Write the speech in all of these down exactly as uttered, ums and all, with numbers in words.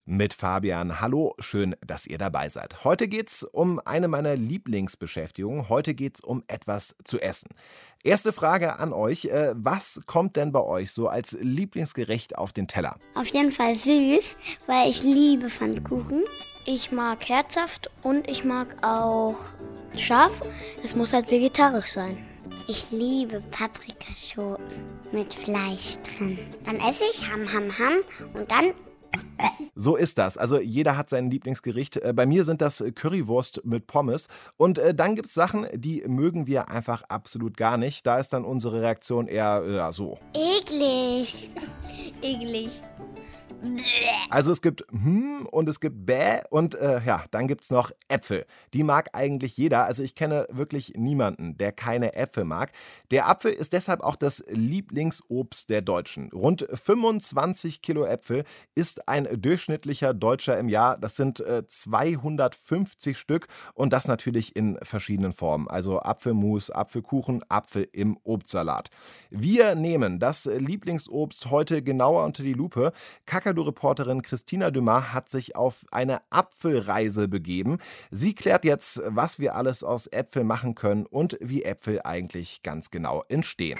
Mit Fabian. Hallo, schön, dass ihr dabei seid. Heute geht's um eine meiner Lieblingsbeschäftigungen. Heute geht's um etwas zu essen. Erste Frage an euch. Äh, was kommt denn bei euch so als Lieblingsgericht auf den Teller? Auf jeden Fall süß, weil ich liebe Pfannkuchen. Ich mag herzhaft und ich mag auch scharf. Es muss halt vegetarisch sein. Ich liebe Paprikaschoten mit Fleisch drin. Dann esse ich Ham, Ham, Ham und dann... So ist das. Also jeder hat sein Lieblingsgericht. Bei mir sind das Currywurst mit Pommes. Und äh, dann gibt es Sachen, die mögen wir einfach absolut gar nicht. Da ist dann unsere Reaktion eher ja, so. Eklig. Eklig. Also es gibt hm und es gibt bäh und äh, ja, dann gibt es noch Äpfel. Die mag eigentlich jeder. Also ich kenne wirklich niemanden, der keine Äpfel mag. Der Apfel ist deshalb auch das Lieblingsobst der Deutschen. Rund fünfundzwanzig Kilo Äpfel isst ein durchschnittlicher Deutscher im Jahr. Das sind äh, zweihundertfünfzig Stück und das natürlich in verschiedenen Formen. Also Apfelmus, Apfelkuchen, Apfel im Obstsalat. Wir nehmen das Lieblingsobst heute genauer unter die Lupe. Kakadu-Reporterin Christina Dumas hat sich auf eine Apfelreise begeben. Sie klärt jetzt, was wir alles aus Äpfeln machen können und wie Äpfel eigentlich ganz genau entstehen.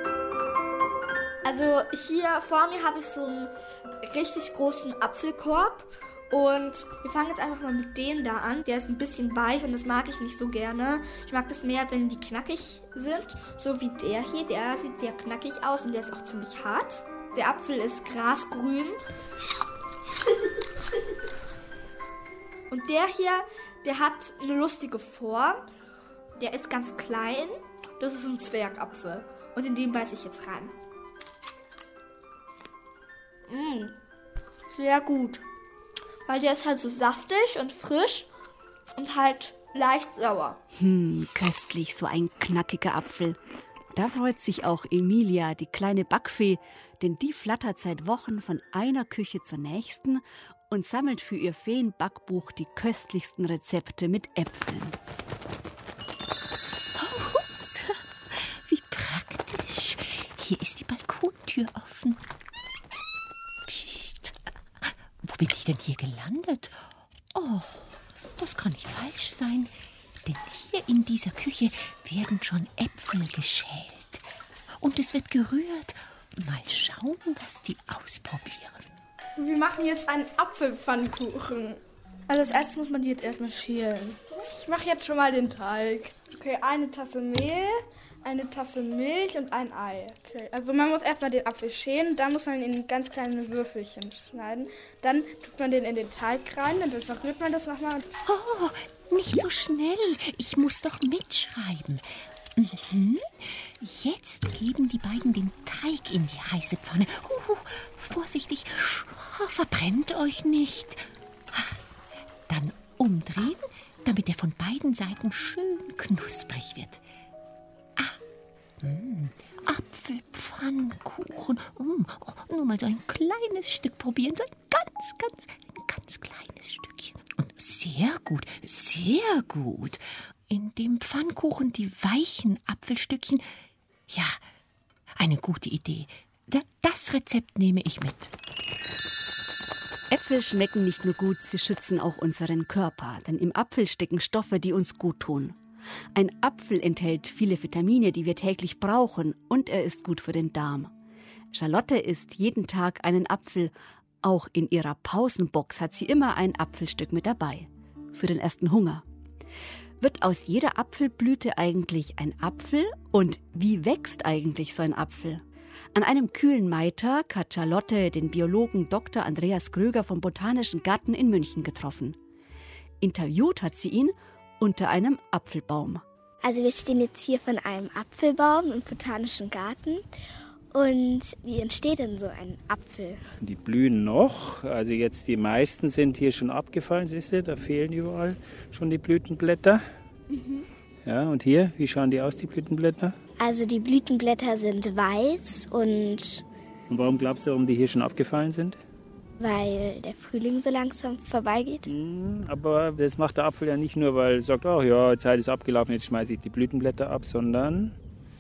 Also hier vor mir habe ich so einen richtig großen Apfelkorb und wir fangen jetzt einfach mal mit dem da an. Der ist ein bisschen weich und das mag ich nicht so gerne. Ich mag das mehr, wenn die knackig sind, so wie der hier. Der sieht sehr knackig aus und der ist auch ziemlich hart. Der Apfel ist grasgrün. Und der hier, der hat eine lustige Form. Der ist ganz klein. Das ist ein Zwergapfel. Und in den beiße ich jetzt rein. Mmh, sehr gut. Weil der ist halt so saftig und frisch und halt leicht sauer. Hm, köstlich, so ein knackiger Apfel. Da freut sich auch Emilia, die kleine Backfee, denn die flattert seit Wochen von einer Küche zur nächsten und sammelt für ihr Feenbackbuch die köstlichsten Rezepte mit Äpfeln. Oh, ups, wie praktisch. Hier ist die Balkontür offen. Psst, wo bin ich denn hier gelandet? Oh, das kann nicht falsch sein. Denn hier in dieser Küche werden schon Äpfel geschält. Und es wird gerührt. Mal schauen, was die ausprobieren. Wir machen jetzt einen Apfelpfannkuchen. Also als erstes muss man die jetzt erstmal schälen. Ich mache jetzt schon mal den Teig. Okay, eine Tasse Mehl, eine Tasse Milch und ein Ei. Okay, also man muss erstmal den Apfel schälen, dann muss man ihn in ganz kleine Würfelchen schneiden. Dann tut man den in den Teig rein, dann verrührt man das nochmal. Oh, nicht so schnell. Ich muss doch mitschreiben. Mhm. Jetzt geben die beiden den Teig in die heiße Pfanne. Uh, vorsichtig, oh, verbrennt euch nicht. Dann umdrehen, damit er von beiden Seiten schön knusprig wird. Ah, mh, Apfelpfannkuchen. Mm, oh, nur mal so ein kleines Stück probieren, so ein ganz, ganz, ein ganz kleines Stückchen. Und sehr gut, sehr gut. In dem Pfannkuchen die weichen Apfelstückchen. Ja, eine gute Idee. Das Rezept nehme ich mit. Äpfel schmecken nicht nur gut, sie schützen auch unseren Körper. Denn im Apfel stecken Stoffe, die uns gut tun. Ein Apfel enthält viele Vitamine, die wir täglich brauchen. Und er ist gut für den Darm. Charlotte isst jeden Tag einen Apfel. Auch in ihrer Pausenbox hat sie immer ein Apfelstück mit dabei. Für den ersten Hunger. Wird aus jeder Apfelblüte eigentlich ein Apfel? Und wie wächst eigentlich so ein Apfel? An einem kühlen Maitag hat Charlotte den Biologen Doktor Andreas Gröger vom Botanischen Garten in München getroffen. Interviewt hat sie ihn unter einem Apfelbaum. Also wir stehen jetzt hier von einem Apfelbaum im Botanischen Garten. Und wie entsteht denn so ein Apfel? Die blühen noch, also jetzt die meisten sind hier schon abgefallen, siehst du, da fehlen überall schon die Blütenblätter. Mhm. Ja, und hier, wie schauen die aus, die Blütenblätter? Also die Blütenblätter sind weiß und... Und warum glaubst du, warum die hier schon abgefallen sind? Weil der Frühling so langsam vorbeigeht. Mhm, aber das macht der Apfel ja nicht nur, weil er sagt, oh ja, Zeit ist abgelaufen, jetzt schmeiße ich die Blütenblätter ab, sondern...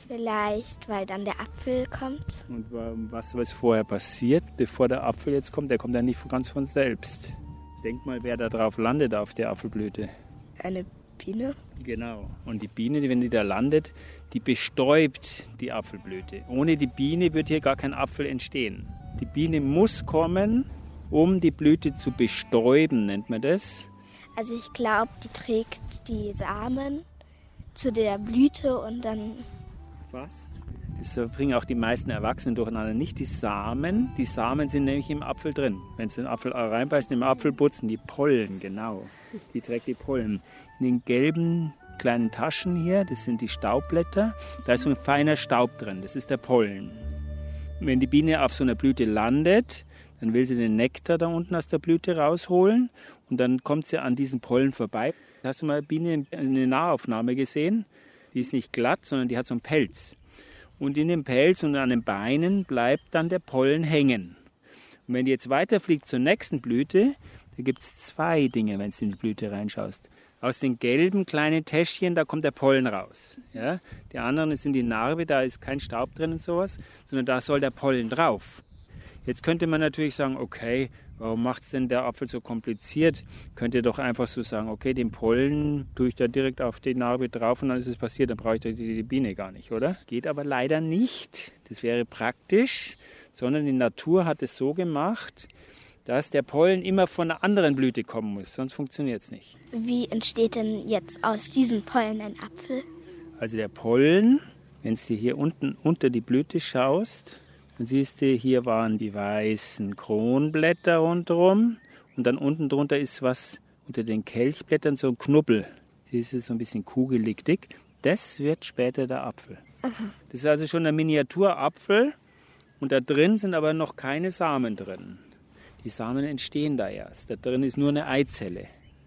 Vielleicht, weil dann der Apfel kommt. Und was ist vorher passiert, bevor der Apfel jetzt kommt? Der kommt ja nicht ganz von selbst. Denk mal, wer da drauf landet auf der Apfelblüte. Eine Biene. Genau. Und die Biene, wenn die da landet, die bestäubt die Apfelblüte. Ohne die Biene wird hier gar kein Apfel entstehen. Die Biene muss kommen, um die Blüte zu bestäuben, nennt man das. Also ich glaube, die trägt die Samen zu der Blüte und dann... Fast. Das bringen auch die meisten Erwachsenen durcheinander. Nicht die Samen, die Samen sind nämlich im Apfel drin. Wenn sie den Apfel reinbeißen, im Apfelputzen, die Pollen, genau. Die trägt die Pollen. In den gelben kleinen Taschen hier, das sind die Staubblätter, da ist so ein feiner Staub drin, das ist der Pollen. Und wenn die Biene auf so einer Blüte landet, dann will sie den Nektar da unten aus der Blüte rausholen und dann kommt sie an diesen Pollen vorbei. Hast du mal eine Biene in einer Nahaufnahme gesehen? Die ist nicht glatt, sondern die hat so einen Pelz. Und in dem Pelz und an den Beinen bleibt dann der Pollen hängen. Und wenn die jetzt weiterfliegt zur nächsten Blüte, da gibt es zwei Dinge, wenn du in die Blüte reinschaust. Aus den gelben kleinen Täschchen, da kommt der Pollen raus. Ja? Die anderen ist in die Narbe, da ist kein Staub drin und sowas, sondern da soll der Pollen drauf. Jetzt könnte man natürlich sagen, okay, warum macht es denn der Apfel so kompliziert? Könnt ihr doch einfach so sagen, okay, den Pollen tue ich da direkt auf die Narbe drauf und dann ist es passiert, dann brauche ich die, die Biene gar nicht, oder? Geht aber leider nicht, das wäre praktisch, sondern die Natur hat es so gemacht, dass der Pollen immer von einer anderen Blüte kommen muss, sonst funktioniert es nicht. Wie entsteht denn jetzt aus diesem Pollen ein Apfel? Also der Pollen, wenn du hier unten unter die Blüte schaust, dann siehst du, hier waren die weißen Kronblätter rundherum und dann unten drunter ist was unter den Kelchblättern, so ein Knubbel. Das ist so ein bisschen kugelig dick. Das wird später der Apfel. Aha. Das ist also schon ein Miniaturapfel und da drin sind aber noch keine Samen drin. Die Samen entstehen da erst. Da drin ist nur eine Eizelle.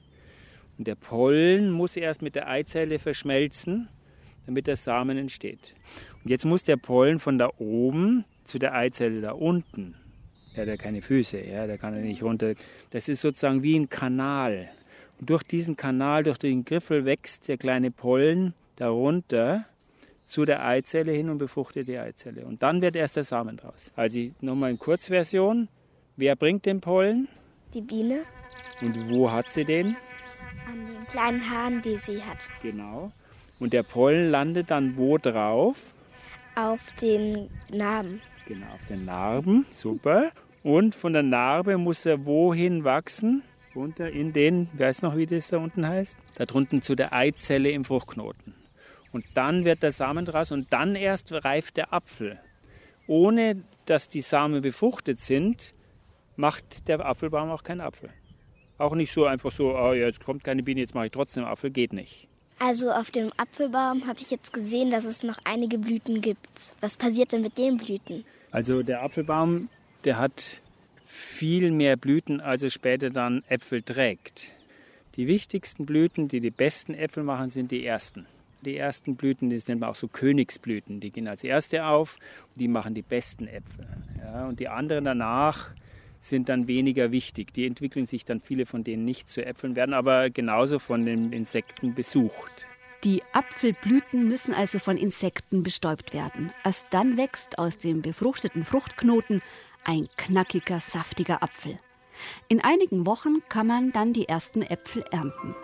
Und der Pollen muss erst mit der Eizelle verschmelzen, damit der Samen entsteht. Und jetzt muss der Pollen von da oben zu der Eizelle da unten. Der hat ja keine Füße, ja, der kann ja nicht runter. Das ist sozusagen wie ein Kanal. Und durch diesen Kanal, durch den Griffel wächst der kleine Pollen darunter zu der Eizelle hin und befruchtet die Eizelle. Und dann wird erst der Samen draus. Also nochmal in Kurzversion. Wer bringt den Pollen? Die Biene. Und wo hat sie den? An den kleinen Haaren, die sie hat. Genau. Und der Pollen landet dann wo drauf? Auf den Narben. Genau, auf den Narben. Super. Und von der Narbe muss er wohin wachsen? Runter in den, weißt du noch, wie das da unten heißt? Da drunten zu der Eizelle im Fruchtknoten. Und dann wird der Samen draus und dann erst reift der Apfel. Ohne dass die Samen befruchtet sind, macht der Apfelbaum auch keinen Apfel. Auch nicht so einfach so, oh, jetzt kommt keine Biene, jetzt mache ich trotzdem Apfel, geht nicht. Also auf dem Apfelbaum habe ich jetzt gesehen, dass es noch einige Blüten gibt. Was passiert denn mit den Blüten? Also der Apfelbaum, der hat viel mehr Blüten, als er später dann Äpfel trägt. Die wichtigsten Blüten, die die besten Äpfel machen, sind die ersten. Die ersten Blüten, das nennt man auch so Königsblüten, die gehen als erste auf und die machen die besten Äpfel. Ja, und die anderen danach sind dann weniger wichtig. Die entwickeln sich dann, viele von denen nicht zu Äpfeln, werden aber genauso von den Insekten besucht. Die Apfelblüten müssen also von Insekten bestäubt werden. Erst dann wächst aus dem befruchteten Fruchtknoten ein knackiger, saftiger Apfel. In einigen Wochen kann man dann die ersten Äpfel ernten.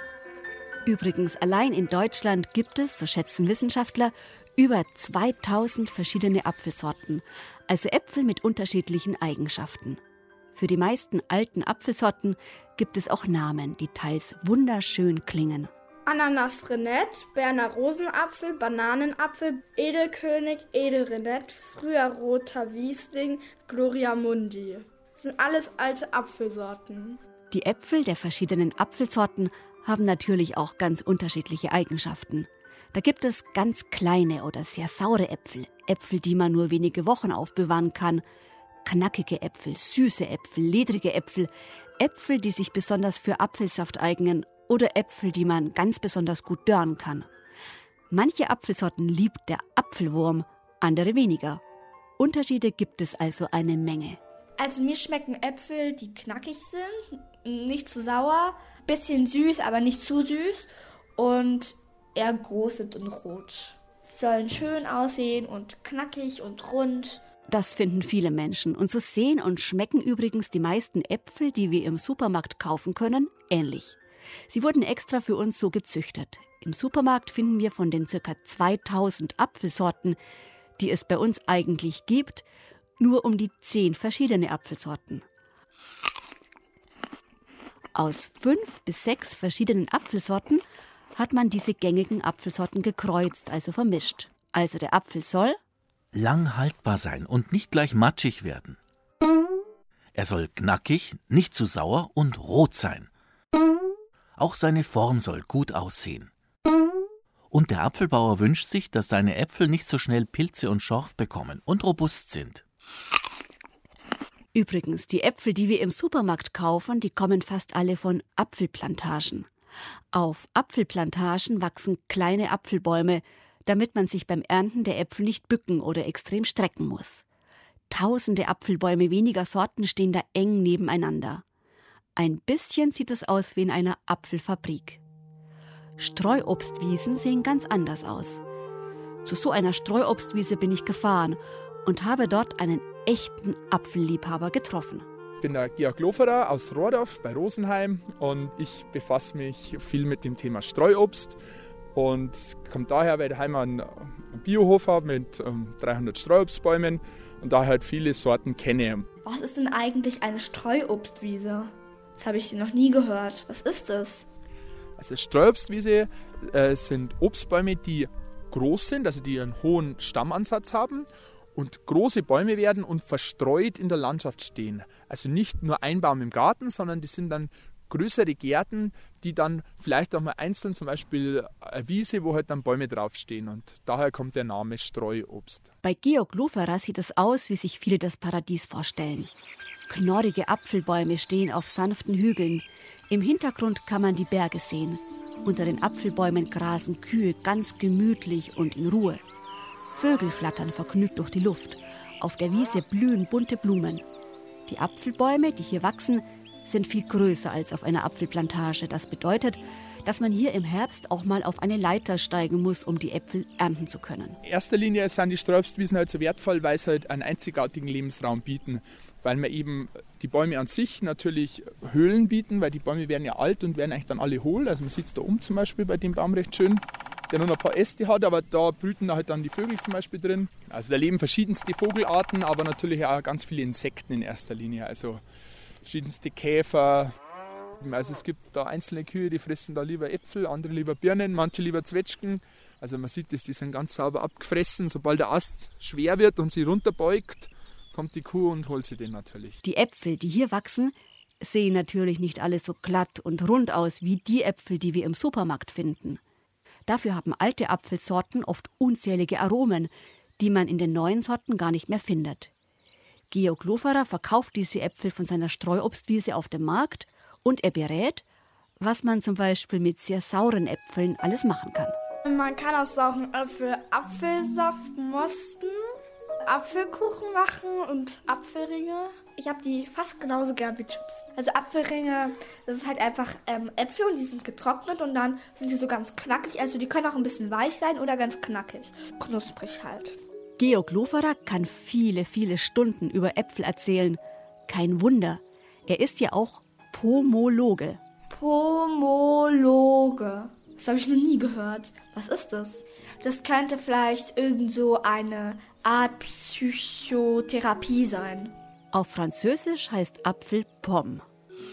Übrigens, allein in Deutschland gibt es, so schätzen Wissenschaftler, über zweitausend verschiedene Apfelsorten, also Äpfel mit unterschiedlichen Eigenschaften. Für die meisten alten Apfelsorten gibt es auch Namen, die teils wunderschön klingen. Ananas Renette, Berner Rosenapfel, Bananenapfel, Edelkönig, Edelrenette, früher roter Wiesling, Gloria Mundi. Das sind alles alte Apfelsorten. Die Äpfel der verschiedenen Apfelsorten haben natürlich auch ganz unterschiedliche Eigenschaften. Da gibt es ganz kleine oder sehr saure Äpfel, Äpfel, die man nur wenige Wochen aufbewahren kann, knackige Äpfel, süße Äpfel, ledrige Äpfel, Äpfel, die sich besonders für Apfelsaft eignen oder Äpfel, die man ganz besonders gut dörren kann. Manche Apfelsorten liebt der Apfelwurm, andere weniger. Unterschiede gibt es also eine Menge. Also mir schmecken Äpfel, die knackig sind, nicht zu sauer, bisschen süß, aber nicht zu süß und eher groß sind und rot. Die sollen schön aussehen und knackig und rund. Das finden viele Menschen. Und so sehen und schmecken übrigens die meisten Äpfel, die wir im Supermarkt kaufen können, ähnlich. Sie wurden extra für uns so gezüchtet. Im Supermarkt finden wir von den ca. zweitausend Apfelsorten, die es bei uns eigentlich gibt, nur um die zehn verschiedene Apfelsorten. Aus fünf bis sechs verschiedenen Apfelsorten hat man diese gängigen Apfelsorten gekreuzt, also vermischt. Also der Apfel soll lang haltbar sein und nicht gleich matschig werden. Er soll knackig, nicht zu sauer und rot sein. Auch seine Form soll gut aussehen. Und der Apfelbauer wünscht sich, dass seine Äpfel nicht so schnell Pilze und Schorf bekommen und robust sind. Übrigens, die Äpfel, die wir im Supermarkt kaufen, die kommen fast alle von Apfelplantagen. Auf Apfelplantagen wachsen kleine Apfelbäume, damit man sich beim Ernten der Äpfel nicht bücken oder extrem strecken muss. Tausende Apfelbäume weniger Sorten stehen da eng nebeneinander. Ein bisschen sieht es aus wie in einer Apfelfabrik. Streuobstwiesen sehen ganz anders aus. Zu so einer Streuobstwiese bin ich gefahren und habe dort einen echten Apfelliebhaber getroffen. Ich bin der Georg Loferer aus Rohrdorf bei Rosenheim und ich befasse mich viel mit dem Thema Streuobst. Und kommt daher, weil ich daheim einen Biohof habe mit ähm, dreihundert Streuobstbäumen und da halt viele Sorten kenne. Was ist denn eigentlich eine Streuobstwiese? Das habe ich noch nie gehört. Was ist das? Also Streuobstwiese äh, sind Obstbäume, die groß sind, also die einen hohen Stammansatz haben und große Bäume werden und verstreut in der Landschaft stehen. Also nicht nur ein Baum im Garten, sondern die sind dann größere Gärten, die dann vielleicht auch mal einzeln, zum Beispiel eine Wiese, wo halt dann Bäume draufstehen. Und daher kommt der Name Streuobst. Bei Georg Loferer sieht es aus, wie sich viele das Paradies vorstellen. Knorrige Apfelbäume stehen auf sanften Hügeln. Im Hintergrund kann man die Berge sehen. Unter den Apfelbäumen grasen Kühe ganz gemütlich und in Ruhe. Vögel flattern vergnügt durch die Luft. Auf der Wiese blühen bunte Blumen. Die Apfelbäume, die hier wachsen, sind viel größer als auf einer Apfelplantage. Das bedeutet, dass man hier im Herbst auch mal auf eine Leiter steigen muss, um die Äpfel ernten zu können. In erster Linie sind die Streuobstwiesen halt so wertvoll, weil sie halt einen einzigartigen Lebensraum bieten. Weil man eben die Bäume an sich natürlich Höhlen bieten, weil die Bäume werden ja alt und werden eigentlich dann alle hohl. Also man sieht es da oben zum Beispiel bei dem Baum recht schön, der nur noch ein paar Äste hat, aber da brüten halt dann die Vögel zum Beispiel drin. Also da leben verschiedenste Vogelarten, aber natürlich auch ganz viele Insekten in erster Linie. Also verschiedenste Käfer. Also es gibt da einzelne Kühe, die fressen da lieber Äpfel, andere lieber Birnen, manche lieber Zwetschgen. Also man sieht das, die sind ganz sauber abgefressen. Sobald der Ast schwer wird und sie runterbeugt, kommt die Kuh und holt sie den natürlich. Die Äpfel, die hier wachsen, sehen natürlich nicht alle so glatt und rund aus wie die Äpfel, die wir im Supermarkt finden. Dafür haben alte Apfelsorten oft unzählige Aromen, die man in den neuen Sorten gar nicht mehr findet. Georg Loferer verkauft diese Äpfel von seiner Streuobstwiese auf dem Markt und er berät, was man zum Beispiel mit sehr sauren Äpfeln alles machen kann. Man kann aus sauren Äpfeln Apfelsaft mosten, Apfelkuchen machen und Apfelringe. Ich habe die fast genauso gern wie Chips. Also Apfelringe, das ist halt einfach ähm, Äpfel und die sind getrocknet und dann sind die so ganz knackig. Also die können auch ein bisschen weich sein oder ganz knackig. Knusprig halt. Georg Loferer kann viele, viele Stunden über Äpfel erzählen. Kein Wunder, er ist ja auch Pomologe. Pomologe. Das habe ich noch nie gehört. Was ist das? Das könnte vielleicht irgend so eine Art Psychotherapie sein. Auf Französisch heißt Apfel Pomme.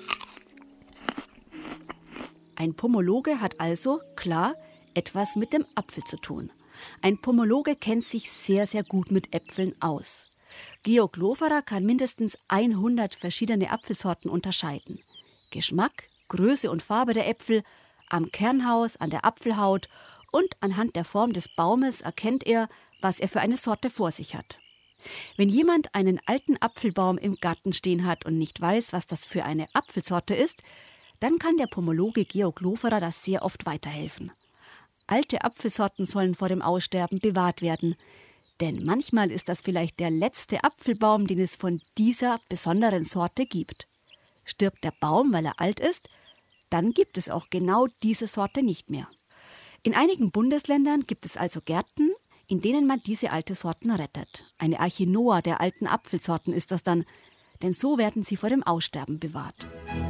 Ein Pomologe hat also, klar, etwas mit dem Apfel zu tun. Ein Pomologe kennt sich sehr, sehr gut mit Äpfeln aus. Georg Loferer kann mindestens hundert verschiedene Apfelsorten unterscheiden. Geschmack, Größe und Farbe der Äpfel, am Kernhaus, an der Apfelhaut und anhand der Form des Baumes erkennt er, was er für eine Sorte vor sich hat. Wenn jemand einen alten Apfelbaum im Garten stehen hat und nicht weiß, was das für eine Apfelsorte ist, dann kann der Pomologe Georg Loferer das sehr oft weiterhelfen. Alte Apfelsorten sollen vor dem Aussterben bewahrt werden, denn manchmal ist das vielleicht der letzte Apfelbaum, den es von dieser besonderen Sorte gibt. Stirbt der Baum, weil er alt ist, dann gibt es auch genau diese Sorte nicht mehr. In einigen Bundesländern gibt es also Gärten, in denen man diese alte Sorten rettet. Eine Arche Noah der alten Apfelsorten ist das dann, denn so werden sie vor dem Aussterben bewahrt.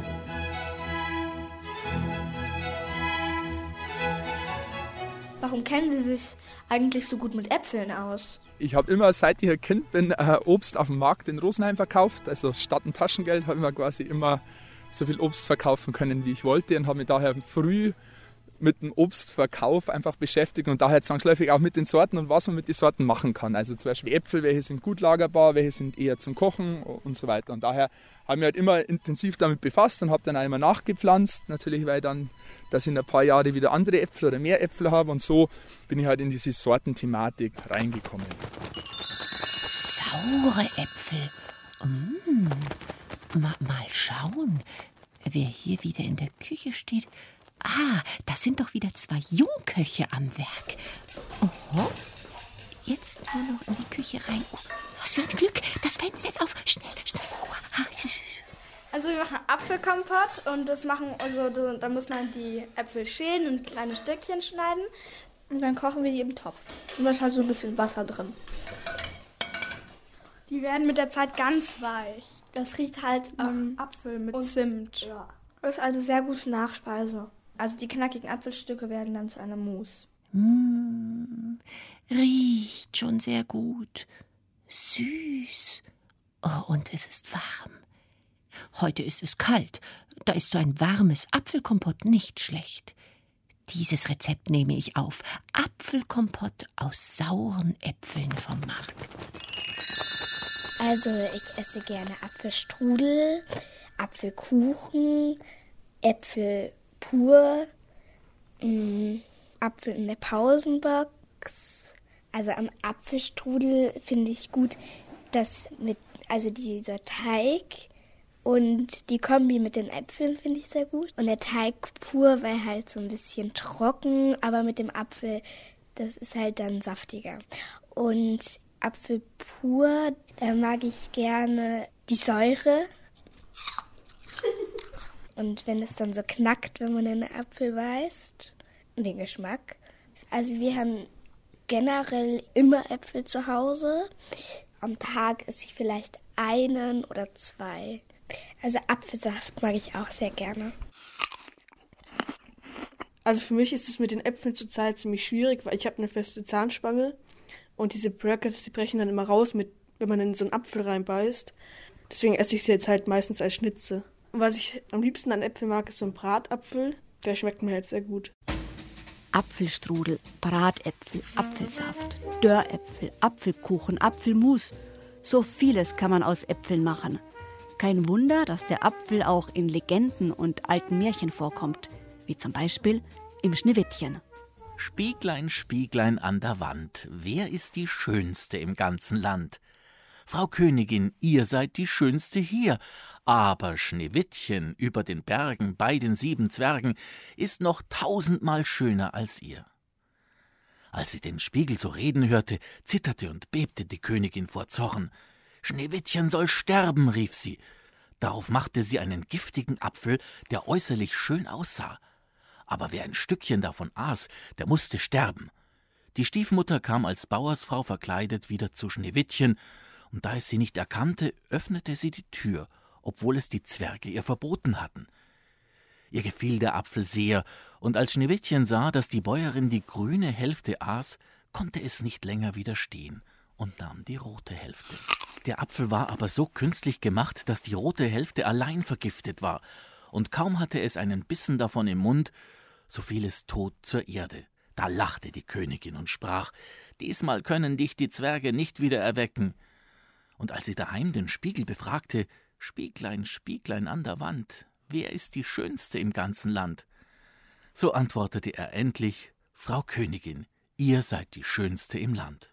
Warum kennen Sie sich eigentlich so gut mit Äpfeln aus? Ich habe immer, seit ich ein Kind bin, äh, Obst auf dem Markt in Rosenheim verkauft. Also statt ein Taschengeld habe ich mir quasi immer so viel Obst verkaufen können, wie ich wollte, und habe mich daher früh mit dem Obstverkauf einfach beschäftigt und daher zwangsläufig auch mit den Sorten und was man mit den Sorten machen kann. Also zum Beispiel Äpfel, welche sind gut lagerbar, welche sind eher zum Kochen und so weiter. Und daher habe ich mich halt immer intensiv damit befasst und habe dann auch immer nachgepflanzt. Natürlich, weil dann, dass ich in ein paar Jahre wieder andere Äpfel oder mehr Äpfel habe, und so bin ich halt in diese Sortenthematik reingekommen. Saure Äpfel. Mm. Mal, mal schauen, wer hier wieder in der Küche steht. Ah, da sind doch wieder zwei Jungköche am Werk. Oho. Jetzt nur noch in die Küche rein. Oh, was für ein Glück. Das Fenster ist auf. Schnell, schnell. Oh. Also wir machen Apfelkompott und das machen, also da muss man die Äpfel schälen und kleine Stückchen schneiden. Und dann kochen wir die im Topf. Und da ist halt so ein bisschen Wasser drin. Die werden mit der Zeit ganz weich. Das riecht halt nach ähm, Apfel mit und Zimt. Ja. Das ist eine sehr gute Nachspeise. Also die knackigen Apfelstücke werden dann zu einer Mousse. Mm, riecht schon sehr gut. Süß. Oh, und es ist warm. Heute ist es kalt. Da ist so ein warmes Apfelkompott nicht schlecht. Dieses Rezept nehme ich auf. Apfelkompott aus sauren Äpfeln vom Markt. Also ich esse gerne Apfelstrudel, Apfelkuchen, Äpfel pur, mh, Apfel in der Pausenbox. Also am Apfelstrudel finde ich gut, dass mit, also dieser Teig und die Kombi mit den Äpfeln finde ich sehr gut. Und der Teig pur, weil halt so ein bisschen trocken, aber mit dem Apfel, das ist halt dann saftiger. Und Apfel pur, da mag ich gerne die Säure. Und wenn es dann so knackt, wenn man den Apfel beißt, den Geschmack. Also wir haben generell immer Äpfel zu Hause. Am Tag esse ich vielleicht einen oder zwei. Also Apfelsaft mag ich auch sehr gerne. Also für mich ist es mit den Äpfeln zurzeit ziemlich schwierig, weil ich habe eine feste Zahnspange und diese Brackets, die brechen dann immer raus, mit, wenn man in so einen Apfel reinbeißt. Deswegen esse ich sie jetzt halt meistens als Schnitze. Und was ich am liebsten an Äpfeln mag, ist so ein Bratapfel. Der schmeckt mir halt sehr gut. Apfelstrudel, Bratäpfel, Apfelsaft, Dörräpfel, Apfelkuchen, Apfelmus. So vieles kann man aus Äpfeln machen. Kein Wunder, dass der Apfel auch in Legenden und alten Märchen vorkommt, wie zum Beispiel im Schneewittchen. Spieglein, Spieglein an der Wand, wer ist die Schönste im ganzen Land? Frau Königin, ihr seid die Schönste hier, aber Schneewittchen über den Bergen bei den sieben Zwergen ist noch tausendmal schöner als ihr. Als sie den Spiegel so reden hörte, zitterte und bebte die Königin vor Zorn. »Schneewittchen soll sterben«, rief sie. Darauf machte sie einen giftigen Apfel, der äußerlich schön aussah. Aber wer ein Stückchen davon aß, der musste sterben. Die Stiefmutter kam als Bauersfrau verkleidet wieder zu Schneewittchen, und da es sie nicht erkannte, öffnete sie die Tür, obwohl es die Zwerge ihr verboten hatten. Ihr gefiel der Apfel sehr, und als Schneewittchen sah, dass die Bäuerin die grüne Hälfte aß, konnte es nicht länger widerstehen und nahm die rote Hälfte. Der Apfel war aber so künstlich gemacht, dass die rote Hälfte allein vergiftet war, und kaum hatte es einen Bissen davon im Mund, so fiel es tot zur Erde. Da lachte die Königin und sprach: »Diesmal können dich die Zwerge nicht wieder erwecken.« Und als sie daheim den Spiegel befragte: »Spieglein, Spieglein an der Wand, wer ist die Schönste im ganzen Land?« So antwortete er endlich: »Frau Königin, ihr seid die Schönste im Land.«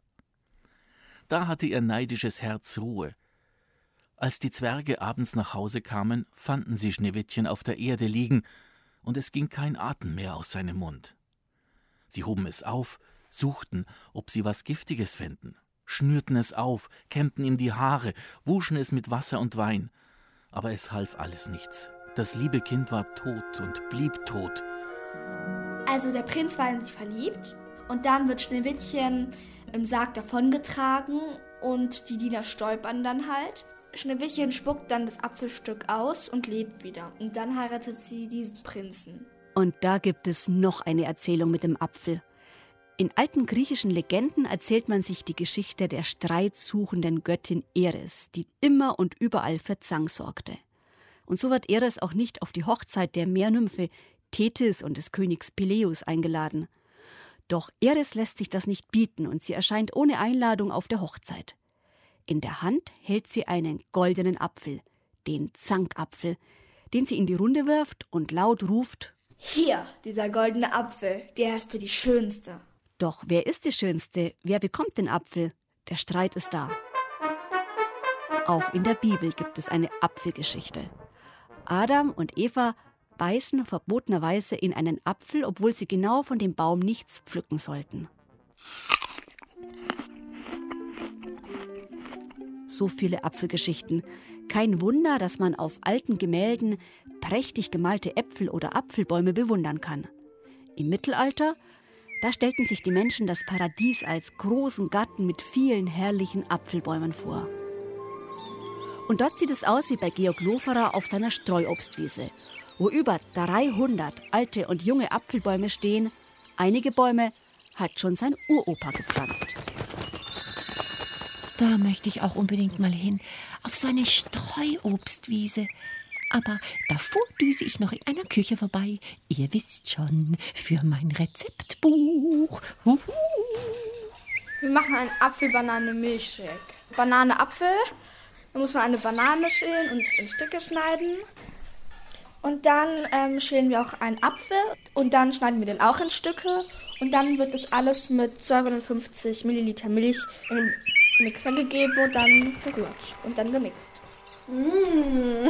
Da hatte ihr neidisches Herz Ruhe. Als die Zwerge abends nach Hause kamen, fanden sie Schneewittchen auf der Erde liegen, und es ging kein Atem mehr aus seinem Mund. Sie hoben es auf, suchten, ob sie was Giftiges fänden, schnürten es auf, kämmten ihm die Haare, wuschen es mit Wasser und Wein. Aber es half alles nichts. Das liebe Kind war tot und blieb tot. Also der Prinz war in sich verliebt und dann wird Schneewittchen im Sarg davongetragen und die Diener stolpern dann halt. Schneewittchen spuckt dann das Apfelstück aus und lebt wieder. Und dann heiratet sie diesen Prinzen. Und da gibt es noch eine Erzählung mit dem Apfel. In alten griechischen Legenden erzählt man sich die Geschichte der streitsuchenden Göttin Eris, die immer und überall für Zank sorgte. Und so wird Eris auch nicht auf die Hochzeit der Meernymphe Tethys und des Königs Peleus eingeladen. Doch Eris lässt sich das nicht bieten und sie erscheint ohne Einladung auf der Hochzeit. In der Hand hält sie einen goldenen Apfel, den Zankapfel, den sie in die Runde wirft und laut ruft: Hier, dieser goldene Apfel, der ist für die Schönste. Doch wer ist die Schönste? Wer bekommt den Apfel? Der Streit ist da. Auch in der Bibel gibt es eine Apfelgeschichte. Adam und Eva beißen verbotenerweise in einen Apfel, obwohl sie genau von dem Baum nichts pflücken sollten. So viele Apfelgeschichten. Kein Wunder, dass man auf alten Gemälden prächtig gemalte Äpfel oder Apfelbäume bewundern kann. Im Mittelalter, da stellten sich die Menschen das Paradies als großen Garten mit vielen herrlichen Apfelbäumen vor. Und dort sieht es aus wie bei Georg Loferer auf seiner Streuobstwiese, wo über dreihundert alte und junge Apfelbäume stehen. Einige Bäume hat schon sein Uropa gepflanzt. Da möchte ich auch unbedingt mal hin, auf so eine Streuobstwiese. Aber davor düse ich noch in einer Küche vorbei. Ihr wisst schon, für mein Rezeptbuch. Huhu. Wir machen einen Apfel-Banane-Milchshake. Banane, Apfel. Dann muss man eine Banane schälen und in Stücke schneiden. Und dann ähm, schälen wir auch einen Apfel und dann schneiden wir den auch in Stücke. Und dann wird das alles mit zweihundertfünfzig Milliliter Milch in den Mixer gegeben und dann verrührt und dann gemixt. Mmh.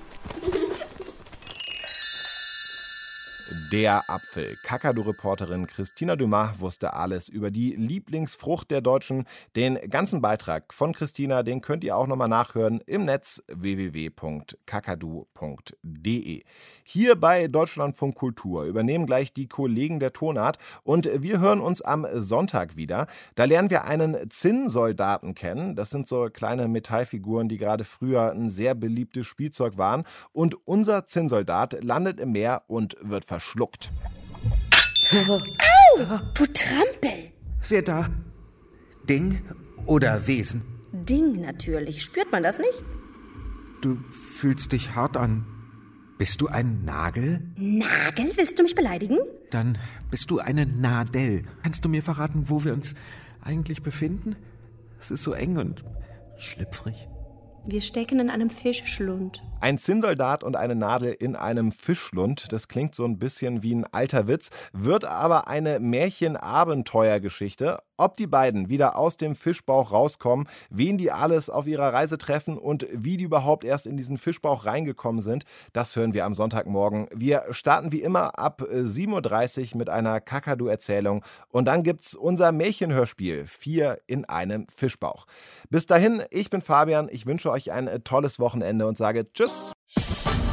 Der Apfel. Kakadu-Reporterin Christina Dumas wusste alles über die Lieblingsfrucht der Deutschen. Den ganzen Beitrag von Christina, den könnt ihr auch nochmal nachhören im Netz w w w punkt kakadu punkt de. Hier bei Deutschlandfunk Kultur übernehmen gleich die Kollegen der Tonart und wir hören uns am Sonntag wieder. Da lernen wir einen Zinnsoldaten kennen. Das sind so kleine Metallfiguren, die gerade früher ein sehr beliebtes Spielzeug waren. Und unser Zinnsoldat landet im Meer und wird verschluckt. Au, du Trampel! Wer da? Ding oder Wesen? Ding natürlich. Spürt man das nicht? Du fühlst dich hart an. Bist du ein Nagel? Nagel? Willst du mich beleidigen? Dann bist du eine Nadel. Kannst du mir verraten, wo wir uns eigentlich befinden? Es ist so eng und schlüpfrig. Wir stecken in einem Fischschlund. Ein Zinnsoldat und eine Nadel in einem Fischschlund, das klingt so ein bisschen wie ein alter Witz, wird aber eine Märchen-Abenteuergeschichte. Ob die beiden wieder aus dem Fischbauch rauskommen, wen die alles auf ihrer Reise treffen und wie die überhaupt erst in diesen Fischbauch reingekommen sind, das hören wir am Sonntagmorgen. Wir starten wie immer ab sieben Uhr dreißig mit einer Kakadu-Erzählung und dann gibt's unser Märchenhörspiel, vier in einem Fischbauch. Bis dahin, ich bin Fabian, ich wünsche euch ein tolles Wochenende und sage Tschüss.